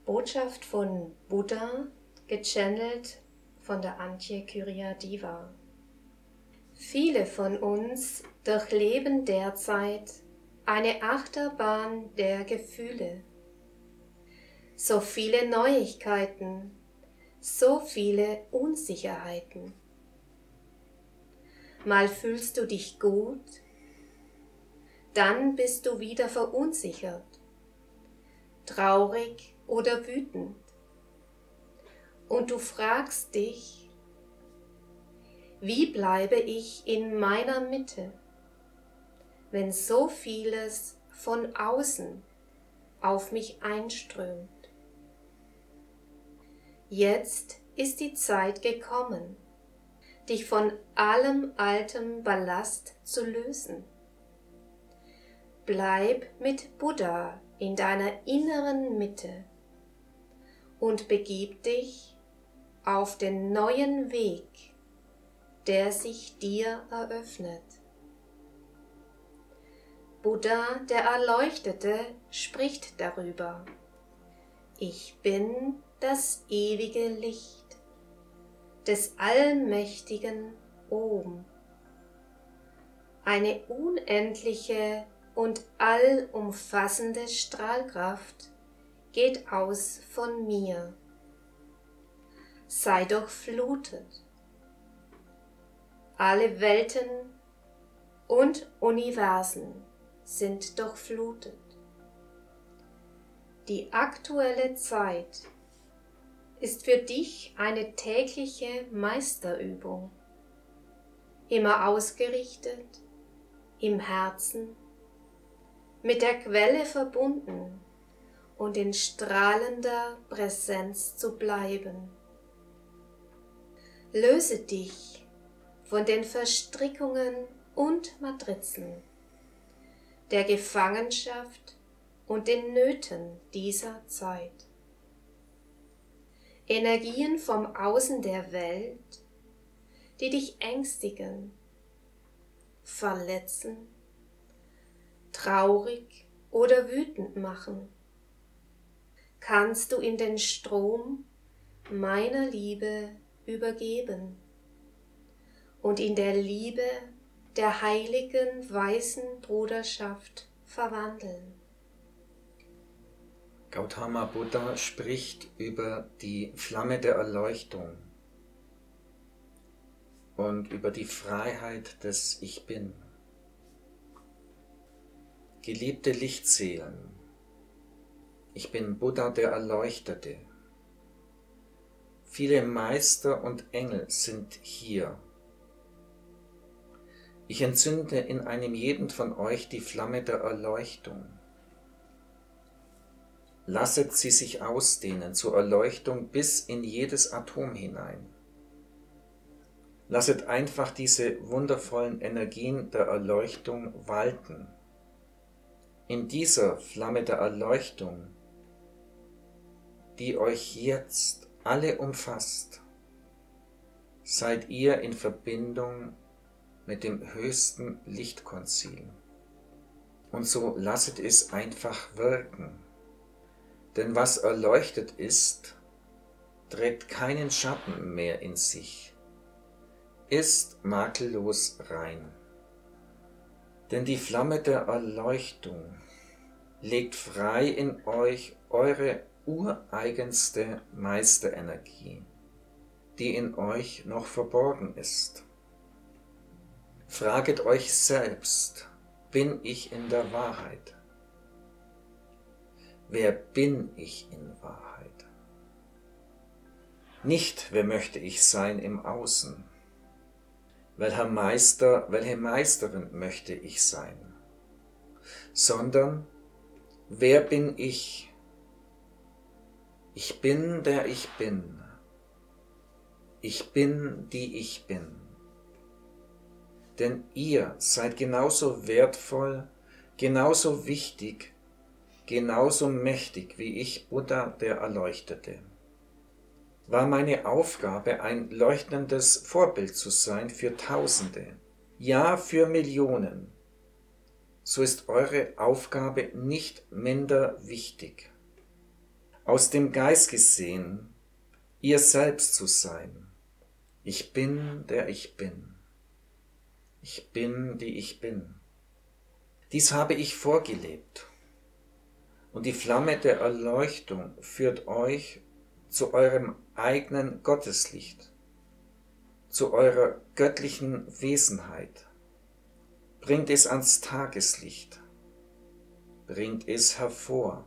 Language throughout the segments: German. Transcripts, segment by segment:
Botschaft von Buddha, gechannelt von der Antje Kyriadewa. Viele von uns durchleben derzeit eine Achterbahn der Gefühle. So viele Neuigkeiten, so viele Unsicherheiten. Mal fühlst du dich gut, dann bist du wieder verunsichert, traurig oder wütend. Und du fragst dich, wie bleibe ich in meiner Mitte, wenn so vieles von außen auf mich einströmt? Jetzt ist die Zeit gekommen, dich von allem altem Ballast zu lösen. Bleib mit Buddha in deiner inneren Mitte und begib dich auf den neuen Weg, der sich dir eröffnet. Buddha, der Erleuchtete, spricht darüber: Ich bin das ewige Licht des allmächtigen Om. Eine unendliche und allumfassende Strahlkraft geht aus von mir. Sei durchflutet. Alle Welten und Universen sind durchflutet. Die aktuelle Zeit ist für dich eine tägliche Meisterübung, immer ausgerichtet, im Herzen, mit der Quelle verbunden und in strahlender Präsenz zu bleiben. Löse dich von den Verstrickungen und Matrizen, der Gefangenschaft und den Nöten dieser Zeit. Energien vom Außen der Welt, die dich ängstigen, verletzen, traurig oder wütend machen, kannst du in den Strom meiner Liebe übergeben und in der Liebe der heiligen weißen Bruderschaft verwandeln. Gautama Buddha spricht über die Flamme der Erleuchtung und über die Freiheit des Ich Bin. Geliebte Lichtseelen, ich bin Buddha der Erleuchtete. Viele Meister und Engel sind hier. Ich entzünde in einem jeden von euch die Flamme der Erleuchtung. Lasset sie sich ausdehnen zur Erleuchtung bis in jedes Atom hinein. Lasset einfach diese wundervollen Energien der Erleuchtung walten. In dieser Flamme der Erleuchtung, die euch jetzt alle umfasst, seid ihr in Verbindung mit dem höchsten Lichtkonzil. Und so lasset es einfach wirken. Denn was erleuchtet ist, trägt keinen Schatten mehr in sich, ist makellos rein. Denn die Flamme der Erleuchtung legt frei in euch eure ureigenste Meisterenergie, die in euch noch verborgen ist. Fraget euch selbst, bin ich in der Wahrheit? Wer bin ich in Wahrheit? Nicht, wer möchte ich sein im Außen? Welcher Meister, welche Meisterin möchte ich sein? Sondern, wer bin ich? Ich bin, der ich bin. Ich bin, die ich bin. Denn ihr seid genauso wertvoll, genauso wichtig, genauso mächtig wie ich, Buddha der Erleuchtete. War meine Aufgabe, ein leuchtendes Vorbild zu sein für Tausende, ja für Millionen, so ist eure Aufgabe nicht minder wichtig. aus dem Geist gesehen, ihr selbst zu sein. Ich bin, der ich bin. Ich bin, die ich bin. Dies habe ich vorgelebt. Und die Flamme der Erleuchtung führt euch zu eurem eigenen Gotteslicht, zu eurer göttlichen Wesenheit. Bringt es ans Tageslicht, bringt es hervor.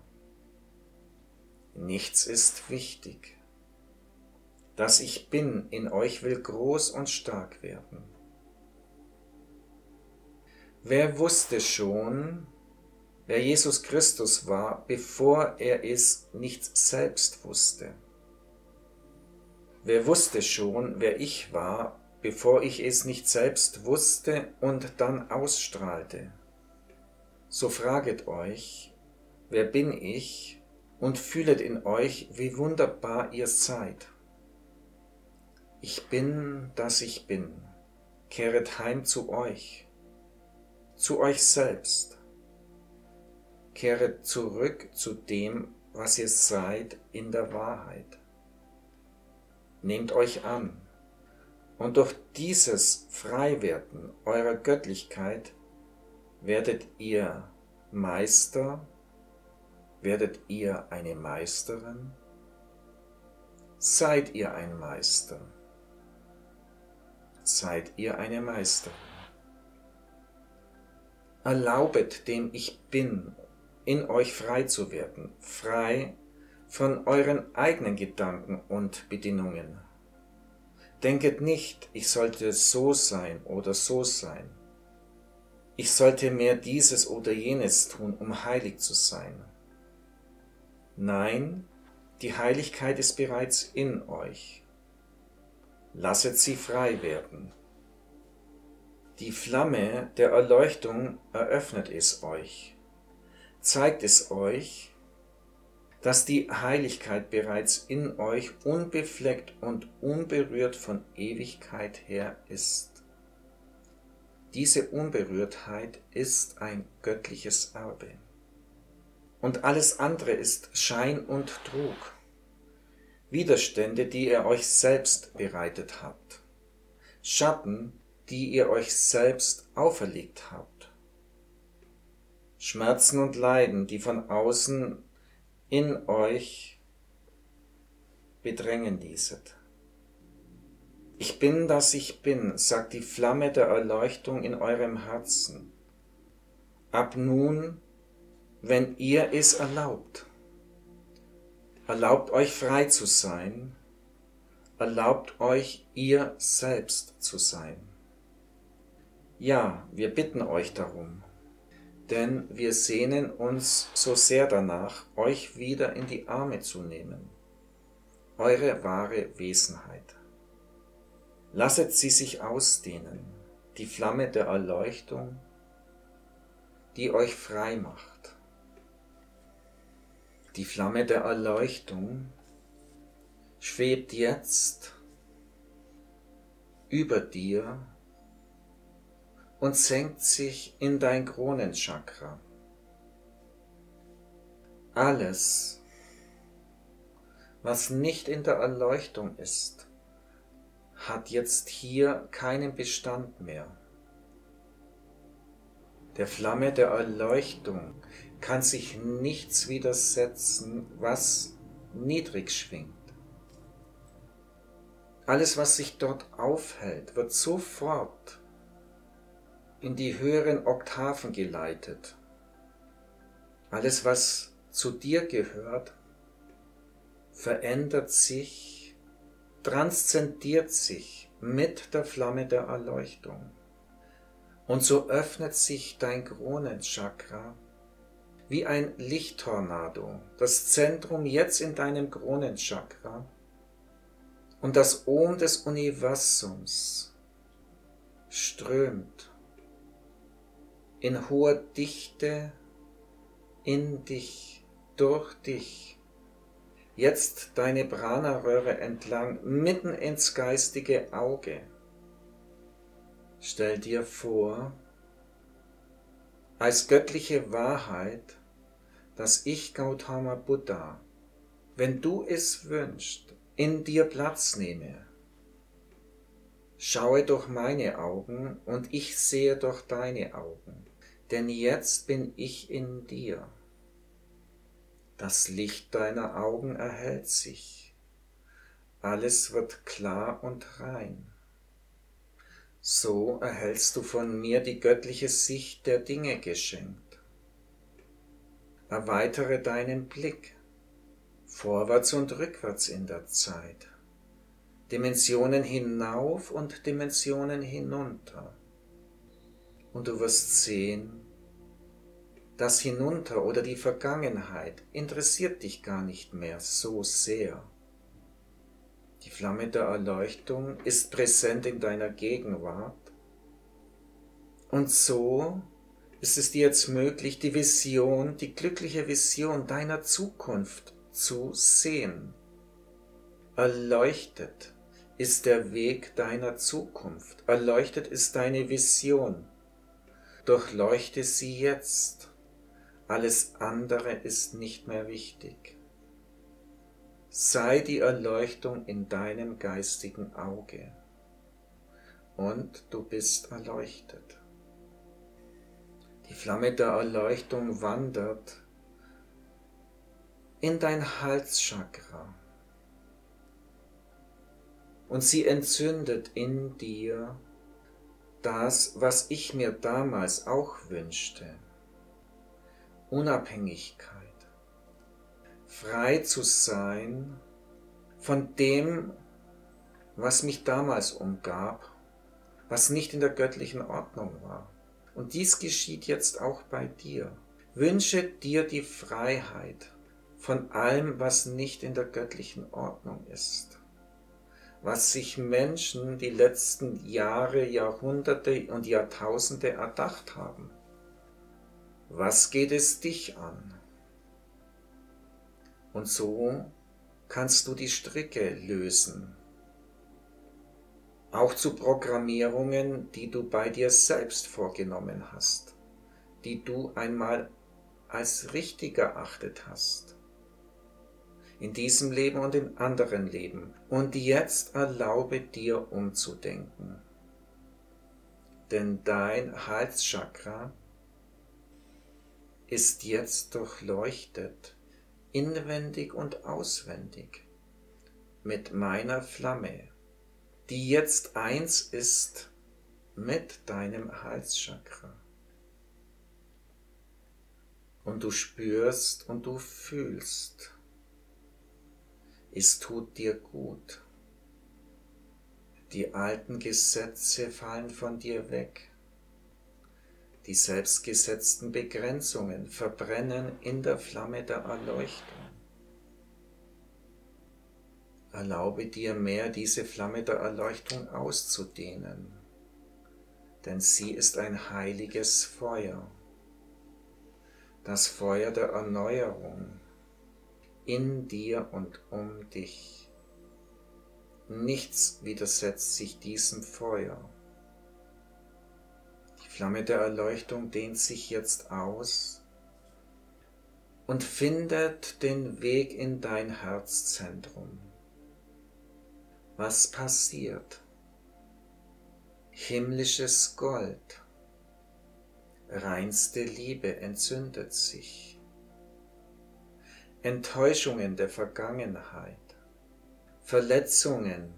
Nichts ist wichtig. Das Ich Bin in euch will groß und stark werden. Wer wusste schon, wer Jesus Christus war, bevor er es nicht selbst wusste? Wer wusste schon, wer ich war, bevor ich es nicht selbst wusste und dann ausstrahlte? So fraget euch, wer bin ich, und fühlet in euch, wie wunderbar ihr seid. Ich bin, das ich bin. Kehret heim zu euch selbst. Kehret zurück zu dem, was ihr seid in der Wahrheit. Nehmt euch an, und durch dieses Freiwerden eurer Göttlichkeit werdet ihr Meister, werdet ihr eine Meisterin, seid ihr ein Meister, seid ihr eine Meisterin. Erlaubet dem Ich Bin in euch frei zu werden, frei von euren eigenen Gedanken und Bedingungen. Denket nicht, ich sollte so sein oder so sein. Ich sollte mehr dieses oder jenes tun, um heilig zu sein. Nein, die Heiligkeit ist bereits in euch. Lasset sie frei werden. Die Flamme der Erleuchtung eröffnet es euch, zeigt es euch, dass die Heiligkeit bereits in euch unbefleckt und unberührt von Ewigkeit her ist. Diese Unberührtheit ist ein göttliches Erbe. Und alles andere ist Schein und Trug, Widerstände, die ihr euch selbst bereitet habt, Schatten, die ihr euch selbst auferlegt habt, Schmerzen und Leiden, die von außen in euch bedrängen ließet. Ich bin, das ich bin, sagt die Flamme der Erleuchtung in eurem Herzen. Ab nun, wenn ihr es erlaubt, erlaubt euch frei zu sein, erlaubt euch ihr selbst zu sein. Ja, wir bitten euch darum, denn wir sehnen uns so sehr danach, euch wieder in die Arme zu nehmen, eure wahre Wesenheit. Lasset sie sich ausdehnen, die Flamme der Erleuchtung, die euch frei macht. Die Flamme der Erleuchtung schwebt jetzt über dir und senkt sich in dein Kronenchakra. Alles, was nicht in der Erleuchtung ist, hat jetzt hier keinen Bestand mehr. Der Flamme der Erleuchtung kann sich nichts widersetzen, was niedrig schwingt. Alles, was sich dort aufhält, wird sofort in die höheren Oktaven geleitet. Alles, was zu dir gehört, verändert sich, transzendiert sich mit der Flamme der Erleuchtung. Und so öffnet sich dein Kronenchakra wie ein Lichttornado, das Zentrum jetzt in deinem Kronenchakra und das Om des Universums strömt in hoher Dichte in dich, durch dich, jetzt deine Prana-Röhre entlang, mitten ins geistige Auge. Stell dir vor, als göttliche Wahrheit, dass ich Gautama Buddha wenn du es wünschst, in dir Platz nehme. Schaue durch meine Augen und ich sehe durch deine Augen, denn jetzt bin ich in dir. Das Licht deiner Augen erhellt sich, alles wird klar und rein. So erhältst du von mir die göttliche Sicht der Dinge geschenkt. Erweitere deinen Blick, vorwärts und rückwärts in der Zeit, Dimensionen hinauf und Dimensionen hinunter. Und du wirst sehen, das Hinunter oder die Vergangenheit interessiert dich gar nicht mehr so sehr. Die Flamme der Erleuchtung ist präsent in deiner Gegenwart. Und so ist es dir jetzt möglich, die Vision, die glückliche Vision deiner Zukunft zu sehen. Erleuchtet ist der Weg deiner Zukunft. Erleuchtet ist deine Vision. Durchleuchte sie jetzt. Alles andere ist nicht mehr wichtig. Sei die Erleuchtung in deinem geistigen Auge. Und du bist erleuchtet. Die Flamme der Erleuchtung wandert in dein Halschakra. Und sie entzündet in dir das, was ich mir damals auch wünschte. Unabhängigkeit. Frei zu sein von dem, was mich damals umgab, was nicht in der göttlichen Ordnung war. Und dies geschieht jetzt auch bei dir. Wünsche dir die Freiheit von allem, was nicht in der göttlichen Ordnung ist. Was sich Menschen die letzten Jahre, Jahrhunderte und Jahrtausende erdacht haben. Was geht es dich an? Und so kannst du die Stricke lösen. Auch zu Programmierungen, die du bei dir selbst vorgenommen hast, die du einmal als richtig erachtet hast. In diesem Leben und in anderen Leben. Und jetzt erlaube dir umzudenken. Denn dein Halschakra ist jetzt durchleuchtet, inwendig und auswendig, mit meiner Flamme, die jetzt eins ist mit deinem Halschakra. Und du spürst und du fühlst, es tut dir gut. Die alten Gesetze fallen von dir weg. Die selbstgesetzten Begrenzungen verbrennen in der Flamme der Erleuchtung. Erlaube dir mehr, diese Flamme der Erleuchtung auszudehnen, denn sie ist ein heiliges Feuer, das Feuer der Erneuerung in dir und um dich. Nichts widersetzt sich diesem Feuer. Die Flamme der Erleuchtung dehnt sich jetzt aus und findet den Weg in dein Herzzentrum. Was passiert? Himmlisches Gold, reinste Liebe entzündet sich. Enttäuschungen der Vergangenheit, Verletzungen,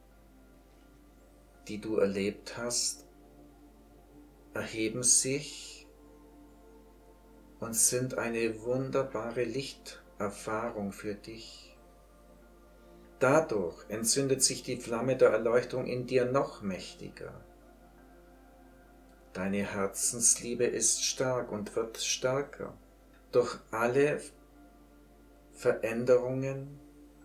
die du erlebt hast, erheben sich und sind eine wunderbare Lichterfahrung für dich. Dadurch entzündet sich die Flamme der Erleuchtung in dir noch mächtiger. Deine Herzensliebe ist stark und wird stärker. Durch alle Veränderungen,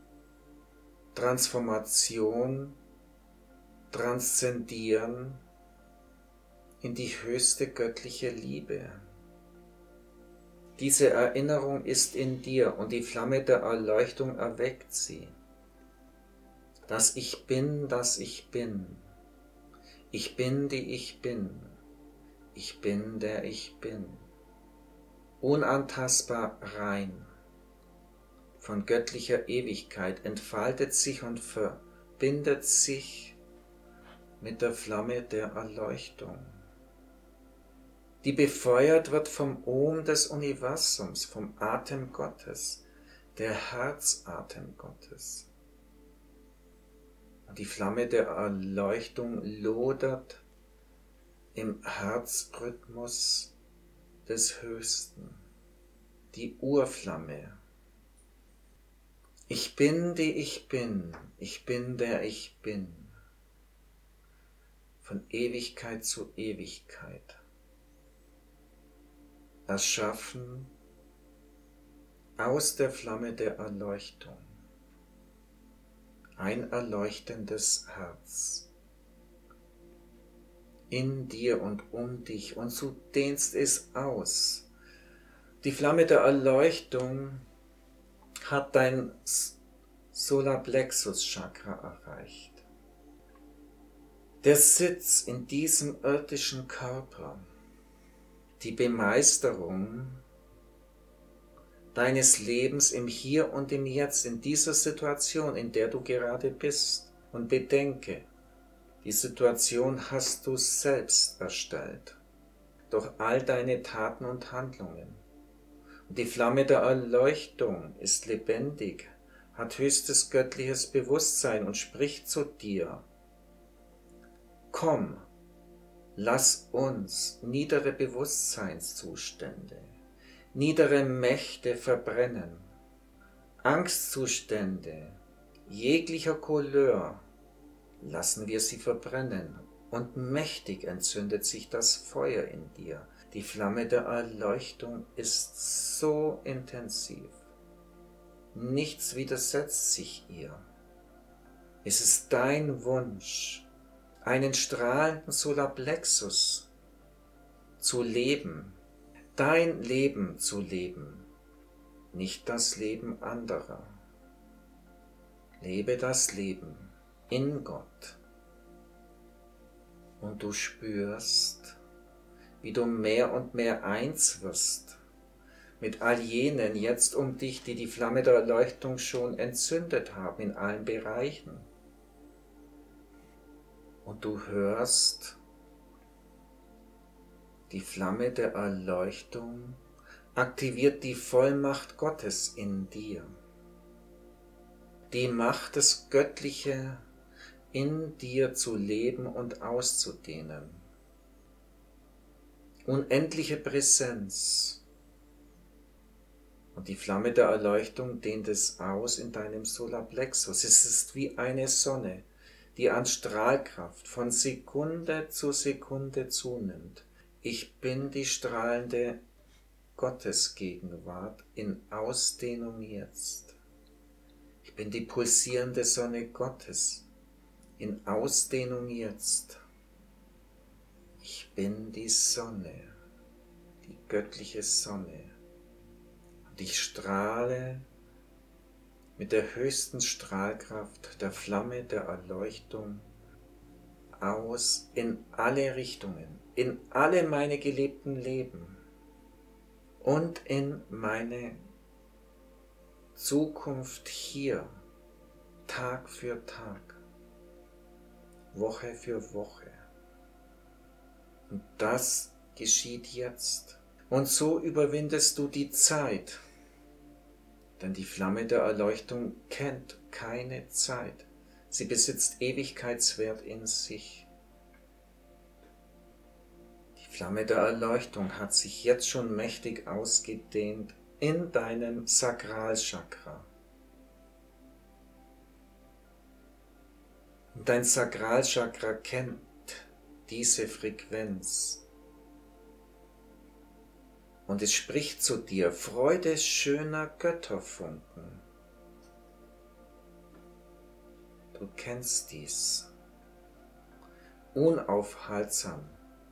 Transformation, Transzendieren in die höchste göttliche Liebe. Diese Erinnerung ist in dir und die Flamme der Erleuchtung erweckt sie. Das Ich Bin, das Ich Bin. Ich bin, die ich bin. Ich bin, der ich bin. Unantastbar rein. von göttlicher Ewigkeit entfaltet sich und verbindet sich mit der Flamme der Erleuchtung, die befeuert wird vom Ohm des Universums, vom Atem Gottes, der Herzatem Gottes. Und die Flamme der Erleuchtung lodert im Herzrhythmus des Höchsten, die Urflamme. Ich bin, die ich bin der ich bin, von Ewigkeit zu Ewigkeit, erschaffen aus der Flamme der Erleuchtung, ein erleuchtendes Herz in dir und um dich, und du dehnst es aus. Die Flamme der Erleuchtung hat dein Solarplexus-Chakra erreicht. Der Sitz in diesem irdischen Körper, die Bemeisterung deines Lebens im Hier und im Jetzt, in dieser Situation, in der du gerade bist. Und bedenke, die Situation hast du selbst erstellt, durch all deine Taten und Handlungen. Und die Flamme der Erleuchtung ist lebendig, hat höchstes göttliches Bewusstsein und spricht zu dir. Komm, lass uns niedere Bewusstseinszustände, niedere Mächte verbrennen, Angstzustände jeglicher Couleur, lassen wir sie verbrennen, und mächtig entzündet sich das Feuer in dir. Die Flamme der Erleuchtung ist so intensiv. Nichts widersetzt sich ihr. Es ist dein Wunsch, einen strahlenden Solarplexus zu leben, dein Leben zu leben, nicht das Leben anderer. Lebe das Leben in Gott, und du spürst, wie du mehr und mehr eins wirst mit all jenen jetzt um dich, die die Flamme der Erleuchtung schon entzündet haben in allen Bereichen. Und du hörst, die Flamme der Erleuchtung aktiviert die Vollmacht Gottes in dir. Die Macht, das Göttliche in dir zu leben und auszudehnen. Unendliche Präsenz. Und die Flamme der Erleuchtung dehnt es aus in deinem Solarplexus. Es ist wie eine Sonne, die an Strahlkraft von Sekunde zu Sekunde zunimmt. Ich bin die strahlende Gottesgegenwart in Ausdehnung jetzt. Ich bin die pulsierende Sonne Gottes in Ausdehnung jetzt. Ich bin die Sonne, die göttliche Sonne. Und ich strahle mit der höchsten Strahlkraft der Flamme der Erleuchtung aus in alle Richtungen, in alle meine gelebten Leben und in meine Zukunft hier, Tag für Tag, Woche für Woche. Und das geschieht jetzt. Und so überwindest du die Zeit. Denn die Flamme der Erleuchtung kennt keine Zeit. Sie besitzt Ewigkeitswert in sich. Die Flamme der Erleuchtung hat sich jetzt schon mächtig ausgedehnt in deinem Sakralchakra. Und dein Sakralchakra kennt diese Frequenz. Und es spricht zu dir, Freude schöner Götterfunken. Du kennst dies. Unaufhaltsam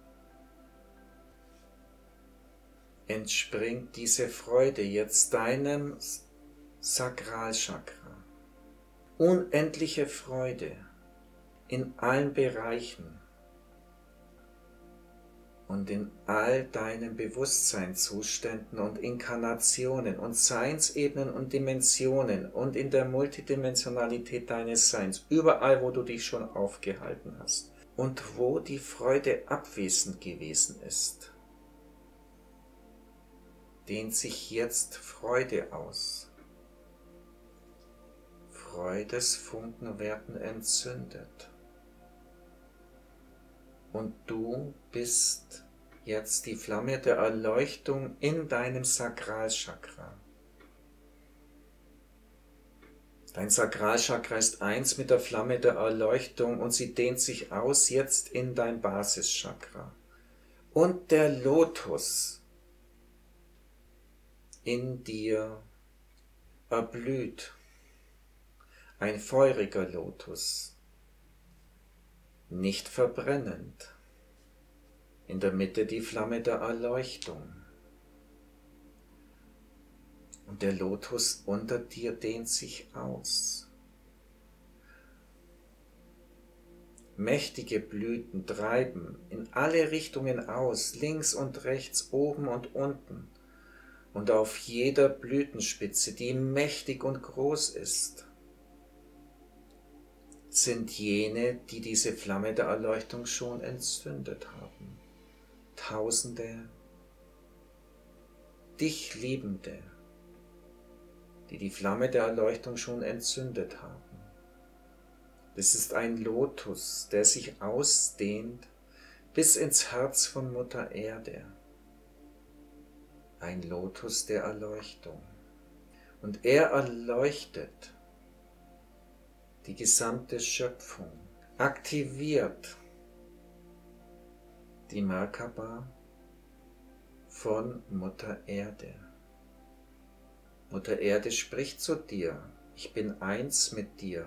entspringt diese Freude jetzt deinem Sakralchakra. Unendliche Freude in allen Bereichen. und in all deinen Bewusstseinszuständen und Inkarnationen und Seinsebenen und Dimensionen und in der Multidimensionalität deines Seins, überall, wo du dich schon aufgehalten hast und wo die Freude abwesend gewesen ist, dehnt sich jetzt Freude aus. Freudesfunken werden entzündet. Und du bist jetzt die Flamme der Erleuchtung in deinem Sakralchakra. Dein Sakralchakra ist eins mit der Flamme der Erleuchtung und sie dehnt sich aus jetzt in dein Basischakra. Und der Lotus in dir erblüht, ein feuriger Lotus, nicht verbrennend, in der Mitte die Flamme der Erleuchtung. Und der Lotus unter dir dehnt sich aus. Mächtige Blüten treiben in alle Richtungen aus, links und rechts, oben und unten. Und auf jeder Blütenspitze, die mächtig und groß ist, sind jene, die diese Flamme der Erleuchtung schon entzündet haben. Tausende, dich Liebende, die die Flamme der Erleuchtung schon entzündet haben. Es ist ein Lotus, der sich ausdehnt bis ins Herz von Mutter Erde. Ein Lotus der Erleuchtung. Und er erleuchtet die gesamte Schöpfung, aktiviert die Merkaba von Mutter Erde. Mutter Erde spricht zu dir, ich bin eins mit dir,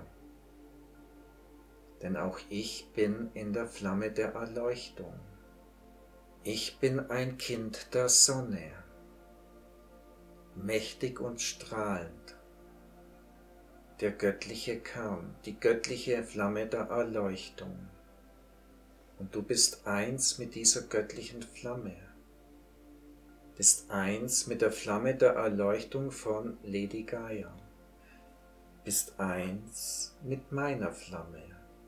denn auch ich bin in der Flamme der Erleuchtung. Ich bin ein Kind der Sonne, mächtig und strahlend. Der göttliche Kern, die göttliche Flamme der Erleuchtung. Und du bist eins mit dieser göttlichen Flamme. Bist eins mit der Flamme der Erleuchtung von Lady Gaia. Bist eins mit meiner Flamme.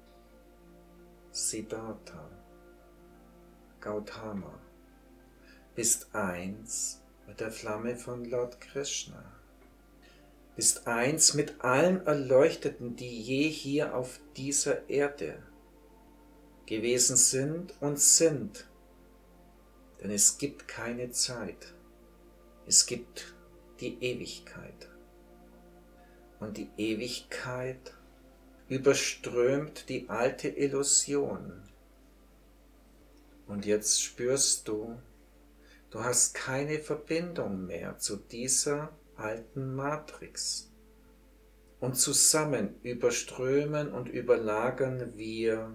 Siddhartha, Gautama. Bist eins mit der Flamme von Lord Krishna. Bist eins mit allen Erleuchteten, die je hier auf dieser Erde gewesen sind und sind. Denn es gibt keine Zeit. Es gibt die Ewigkeit. Und die Ewigkeit überströmt die alte Illusion. Und jetzt spürst du, du hast keine Verbindung mehr zu dieser alten Matrix. Und zusammen überströmen und überlagern wir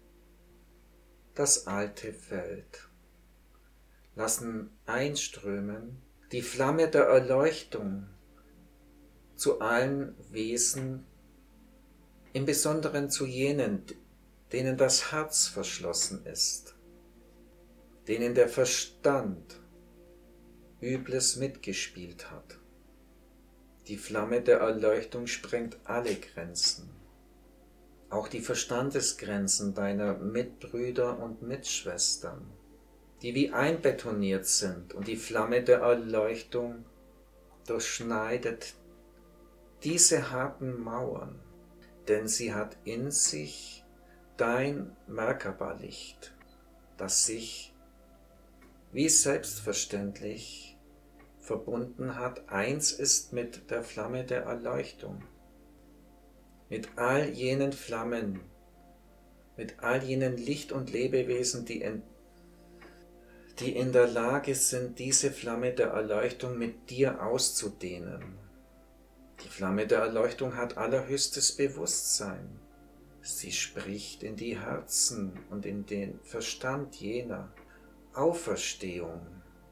das alte Feld, lassen einströmen die Flamme der Erleuchtung zu allen Wesen, im Besonderen zu jenen, denen das Herz verschlossen ist, denen der Verstand Übles mitgespielt hat. Die Flamme der Erleuchtung sprengt alle Grenzen, auch die Verstandesgrenzen deiner Mitbrüder und Mitschwestern, die wie einbetoniert sind, und die Flamme der Erleuchtung durchschneidet diese harten Mauern, denn sie hat in sich dein Merkaba-Licht, das sich wie selbstverständlich verbunden hat, eins ist mit der Flamme der Erleuchtung, mit all jenen Flammen, mit all jenen Licht- und Lebewesen, die in der Lage sind, diese Flamme der Erleuchtung mit dir auszudehnen. Die Flamme der Erleuchtung hat allerhöchstes Bewusstsein. Sie spricht in die Herzen und in den Verstand jener. Auferstehung.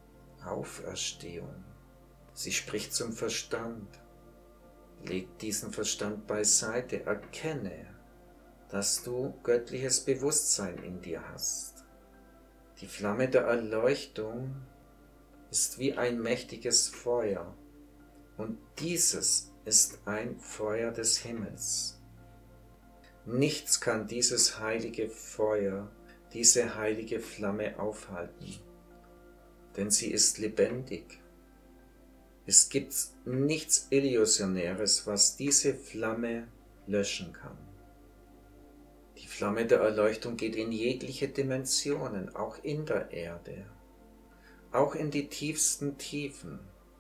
Sie spricht zum Verstand. Leg diesen Verstand beiseite. Erkenne, dass du göttliches Bewusstsein in dir hast. Die Flamme der Erleuchtung ist wie ein mächtiges Feuer und dieses ist ein Feuer des Himmels. Nichts kann dieses heilige Feuer, diese heilige Flamme aufhalten, denn sie ist lebendig. Es gibt nichts Illusionäres, was diese Flamme löschen kann. Die Flamme der Erleuchtung geht in jegliche Dimensionen, auch in der Erde, auch in die tiefsten Tiefen.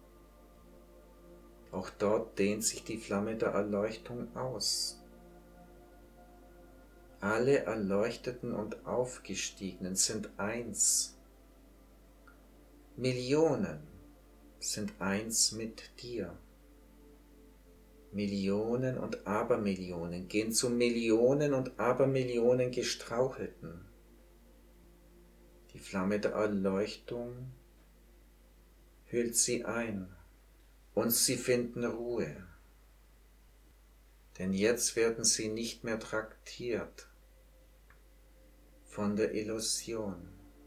Auch dort dehnt sich die Flamme der Erleuchtung aus. Alle Erleuchteten und Aufgestiegenen sind eins. Millionen sind eins mit dir. Millionen und Abermillionen gehen zu Millionen und Abermillionen Gestrauchelten. Die Flamme der Erleuchtung hüllt sie ein und sie finden Ruhe. Denn jetzt werden sie nicht mehr traktiert von der Illusion.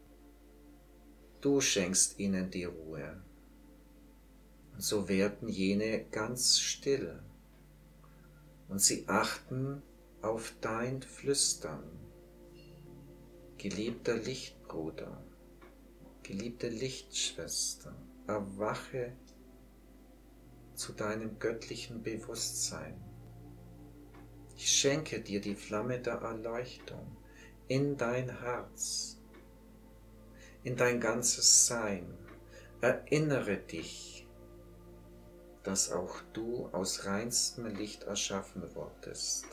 Du schenkst ihnen die Ruhe. Und so werden jene ganz still und sie achten auf dein Flüstern. Geliebter Lichtbruder, geliebte Lichtschwester, erwache zu deinem göttlichen Bewusstsein. Ich schenke dir die Flamme der Erleuchtung in dein Herz, in dein ganzes Sein. Erinnere dich, dass auch du aus reinstem Licht erschaffen wurdest.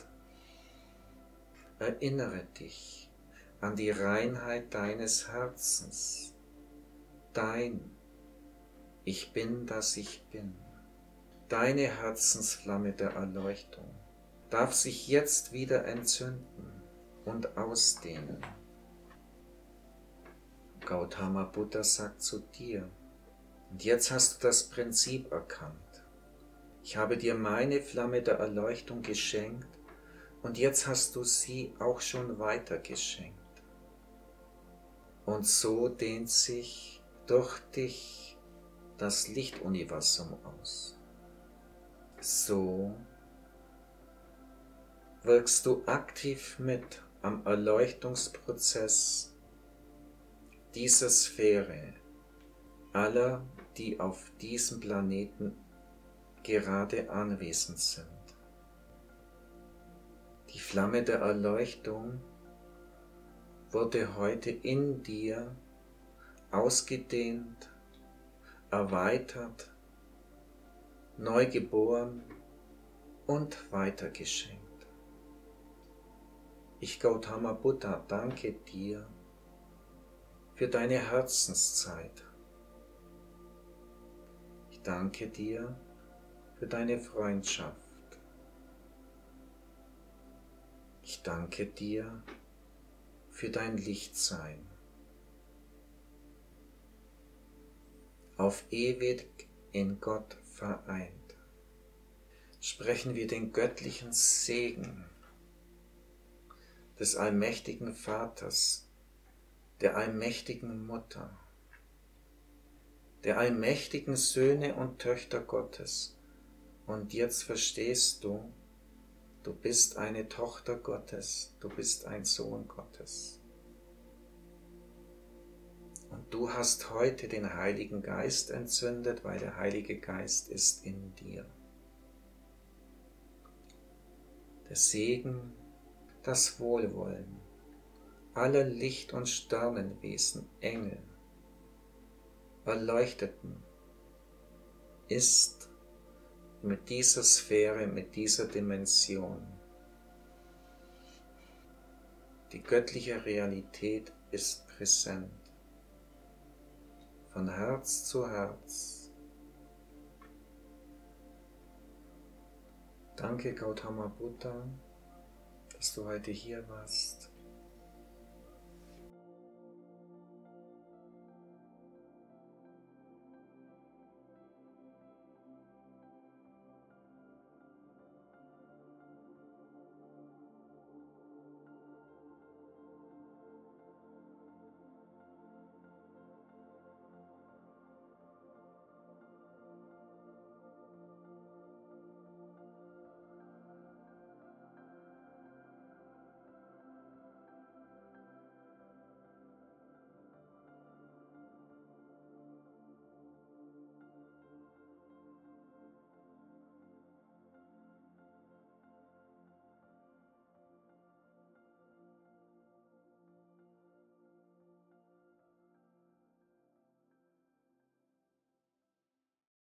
Erinnere dich an die Reinheit deines Herzens, dein Ich bin, das ich bin. Deine Herzensflamme der Erleuchtung darf sich jetzt wieder entzünden und ausdehnen. Gautama Buddha sagt zu dir, und jetzt hast du das Prinzip erkannt. Ich habe dir meine Flamme der Erleuchtung geschenkt und jetzt hast du sie auch schon weitergeschenkt. Und so dehnt sich durch dich das Lichtuniversum aus. So wirkst du aktiv mit am Erleuchtungsprozess dieser Sphäre aller, die auf diesem Planeten gerade anwesend sind. Die Flamme der Erleuchtung wurde heute in dir ausgedehnt, erweitert, neu geboren und weitergeschenkt. Ich, Gautama Buddha, danke dir für deine Herzenszeit. Ich danke dir für deine Freundschaft. Ich danke dir für dein Lichtsein. Auf ewig in Gott vereint sprechen wir den göttlichen Segen des allmächtigen Vaters, der allmächtigen Mutter, der allmächtigen Söhne und Töchter Gottes. Und jetzt verstehst du, du bist eine Tochter Gottes, du bist ein Sohn Gottes. Und du hast heute den Heiligen Geist entzündet, weil der Heilige Geist ist in dir. Der Segen, das Wohlwollen aller Licht- und Sternenwesen, Engel, Erleuchteten, ist mit dieser Sphäre, mit dieser Dimension. Die göttliche Realität ist präsent, von Herz zu Herz. Danke, Gautama Buddha, dass du heute hier warst.